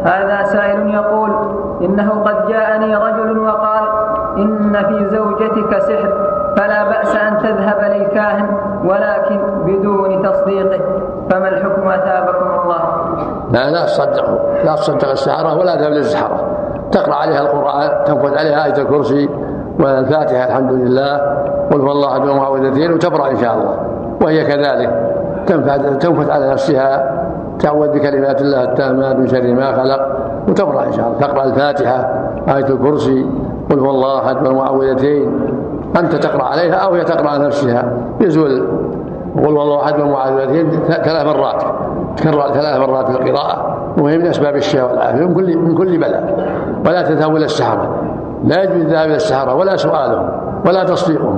هذا سائل يقول: إنه قد جاءني رجل وقال إن في زوجتك سحر، فلا بأس أن تذهب للكاهن ولكن بدون تصديقه، فما الحكم أثابكم الله؟ لا تصدق السحرة ولا تذهب للسحرة، تقرأ عليها القرآن، تنفذ عليها آية الكرسي والفاتحة الحمد لله قل هو الله أحد ومعوذتين وتبرأ إن شاء الله. وهي كذلك تنفذ على نفسها، تعوذ بكلمات الله التامات من شر ما خلق وتبرأ إن شاء الله. تقرأ الفاتحة آية الكرسي قل هو الله أحد ومعوذتين، أنت تقرأ عليها أو هي تقرأ على نفسها، يزول قل هو الله أحد ومعوذتين 3 مرات، تكرر 3 مرات في القراءة، وهي من أسباب الشفاء والعافية من كل بلاء. ولا تذهب إلى السحرة، لا يجوز الذهاب إلى السحرة ولا سؤالهم ولا تصديقهم.